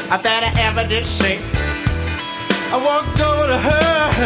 that I ever did say. I walked over to her.